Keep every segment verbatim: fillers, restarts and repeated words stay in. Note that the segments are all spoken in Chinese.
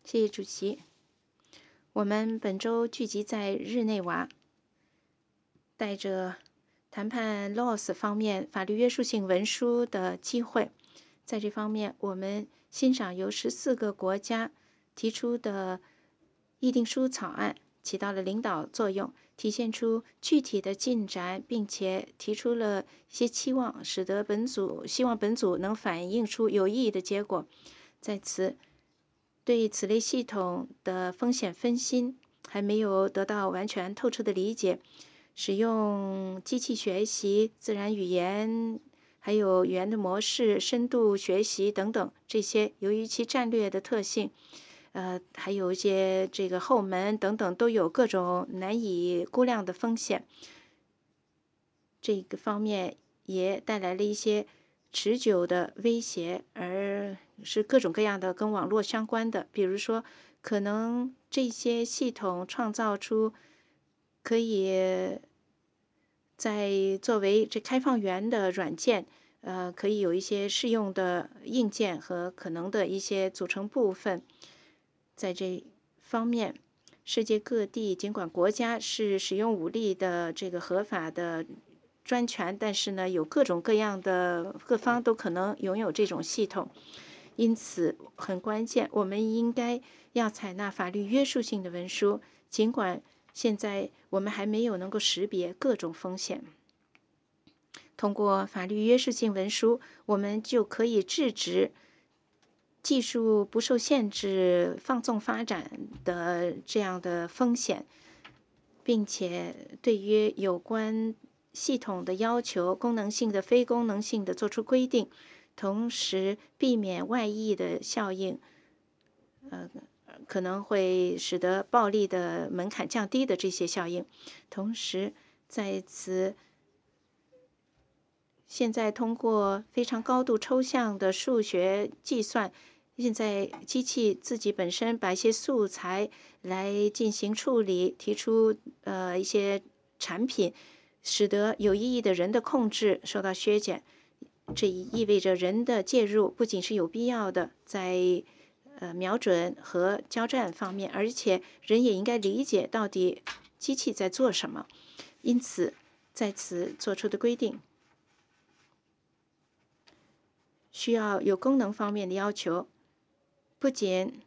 谢谢主席。我们本周聚集在日内瓦，带着谈判 L O S 方面法律约束性文书的机会。在这方面，我们欣赏由十四个国家提出的议定书草案起到了领导作用，体现出具体的进展，并且提出了一些期望，使得本组希望本组能反映出有意义的结果。在此，对此类系统的风险分析还没有得到完全透彻的理解。使用机器学习、自然语言，还有语言的模式、深度学习等等，这些由于其战略的特性，呃，还有一些这个后门等等，都有各种难以估量的风险。这个方面也带来了一些持久的威胁，而是各种各样的跟网络相关的，比如说，可能这些系统创造出可以在作为这开放源的软件，呃，可以有一些适用的硬件和可能的一些组成部分。在这方面，世界各地尽管国家是使用武力的这个合法的专权，但是呢，有各种各样的各方都可能拥有这种系统。因此，很关键，我们应该要采纳法律约束性的文书，尽管现在我们还没有能够识别各种风险。通过法律约束性文书，我们就可以制止技术不受限制放纵发展的这样的风险，并且对于有关系统的要求、功能性的、非功能性的做出规定，同时避免外溢的效应，呃，可能会使得暴力的门槛降低的这些效应。同时，在此现在通过非常高度抽象的数学计算，现在机器自己本身把一些素材来进行处理，提出呃一些产品，使得有意义的人的控制受到削减。这意味着人的介入不仅是有必要的，在呃瞄准和交战方面，而且人也应该理解到底机器在做什么。因此，在此做出的规定需要有功能方面的要求，不仅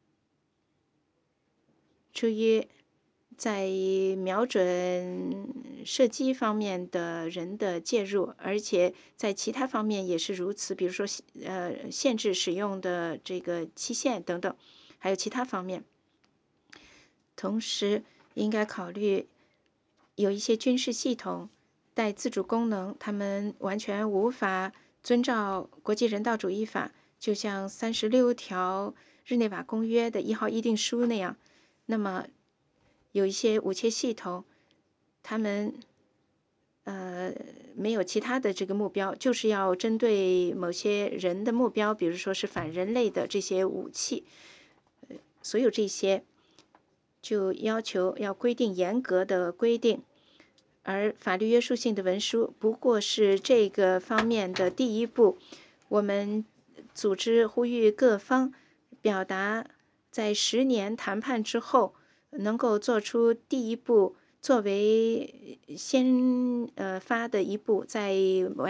出于在瞄准射击方面的人的介入，而且在其他方面也是如此，比如说呃限制使用的这个期限等等，还有其他方面。同时，应该考虑有一些军事系统带自主功能，他们完全无法遵照国际人道主义法，就像三十六条日内瓦公约的一号议定书那样。那么，有一些武器系统，他们呃没有其他的这个目标，就是要针对某些人的目标，比如说是反人类的这些武器。所有这些就要求要规定严格的规定，而法律约束性的文书不过是这个方面的第一步。我们组织呼吁各方表达在十年谈判之后能够做出第一步，作为先呃发的一步，在完